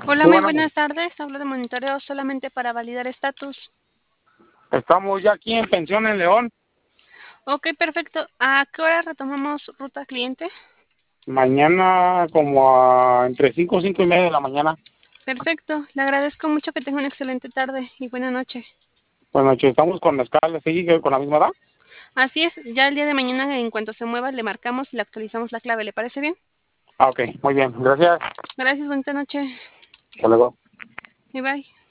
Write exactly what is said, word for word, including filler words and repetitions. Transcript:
Hola, Sí, muy bueno, buenas tardes. Hablo de monitoreo solamente para validar estatus. estamos ya aquí en Pensión en León. Ok, perfecto. ¿A qué hora retomamos ruta cliente? Mañana como a entre cinco o cinco y media de la mañana. Perfecto. Le agradezco mucho que tenga una excelente tarde y buena noche. Bueno, noche, estamos con la escala, sigue con la misma edad. Así es, ya el día de mañana, en cuanto se mueva, le marcamos y le actualizamos la clave. ¿Le parece bien? Ah, ok, muy bien, gracias. Gracias, bonita noche. Hasta luego. Bye bye.